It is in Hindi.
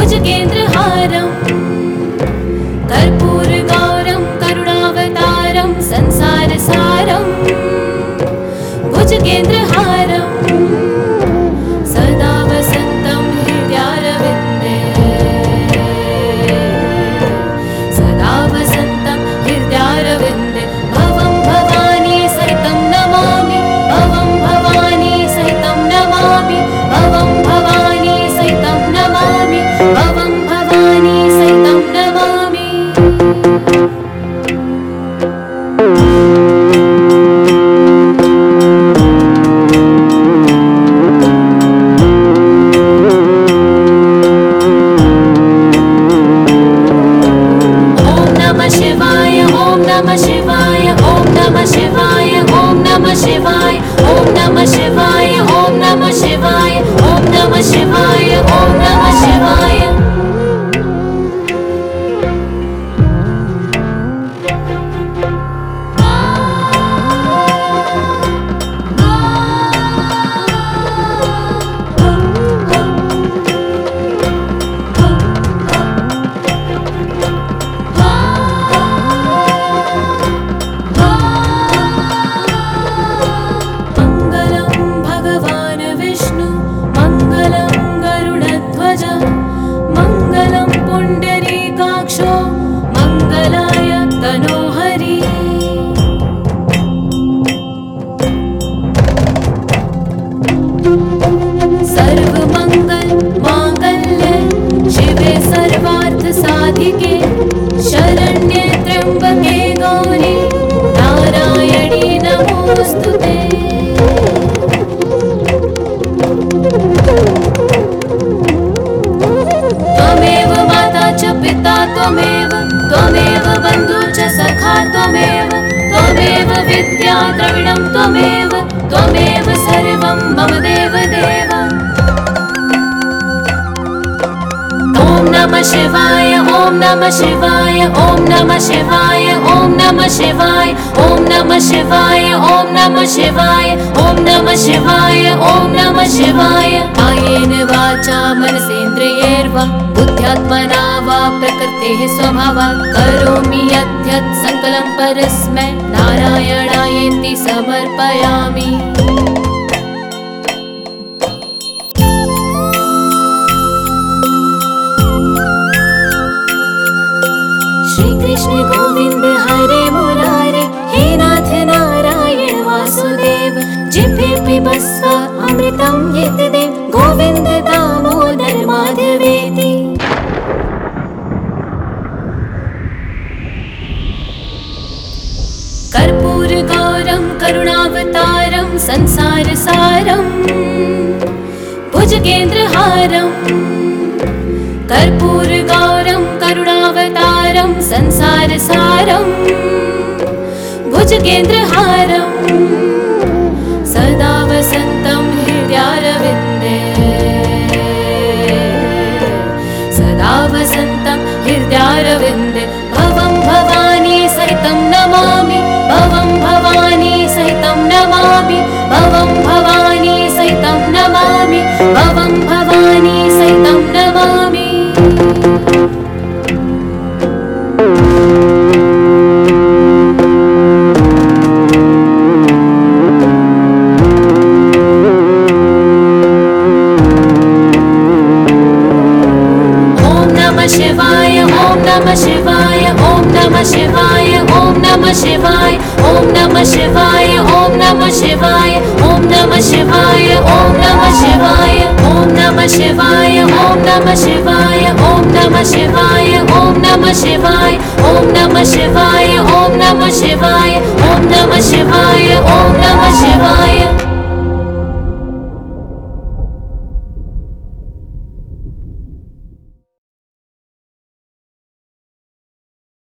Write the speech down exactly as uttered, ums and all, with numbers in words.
भुजगेन्द्रहारम् कर्पूरगौरं करुणावतारं संसारसारम् भुजगेन्द्रहारम् सदा वसन्तं हृदयारविन्दे सदा वसन्तं हृदयारविन्दे भवं भवानी सहितं नमामि भवं भवानी सहितं नमामि भवं भवानी सहितं नमामि भवं भवानी सहितं नमामि। त्वमेव त्वमेव बन्धु च सखा त्वमेव त्वमेव विद्या द्रविणं त्वमेव त्वमेव सर्वं मम देव देव। ॐ नमः शिवाय ॐ नमः शिवाय ॐ नमः शिवाय ॐ नमः शिवाय ॐ नमः शिवाय ॐ नमः शिवाय ॐ नमः शिवाय ॐ नमः शिवाय। कायेन वाचा मनसेन्द्रियैर्वा बुद्ध्यात्मना वा प्रकृतेः स्वभावात् करोमि यद्यत् सकलं परस्मै नारायणायेति समर्पयामि। श्रीकृष्ण गोविंद हरे मुरारे हे नाथ नारायण वासुदेव जिह्वे पिबस्व अमृतं यद्देव गोविंद दामोदर माधवेति। कर्पूरगौरं करुणावतारं संसारसारम् भुजगेन्द्रहारम् कर्पूरगौरं करुणावतारं संसारसारम् भुजगेन्द्रहारम् सदा वसन्तं हृदयारविन्दे सदा वसन्तं हृदयारविन्दे भवं भवानी सहितं नमामि भवं भवानी सहितं नमामि भवं भवानी सहितं नमामि भवं भवानी सहितं नमामि। शिवाय ॐ नमः शिवाय ॐ नमः शिवाय ॐ नमः शिवाय ॐ नमः शिवाय ॐ नमः शिवाय ॐ नमः शिवाय ॐ नमः शिवाय ॐ नमः शिवाय ॐ नमः शिवाय ॐ नमः शिवाय ॐ नमः शिवाय ॐ नमः शिवाय ॐ नमः शिवाय ॐ नमः शिवाय ॐ नमः शिवाय।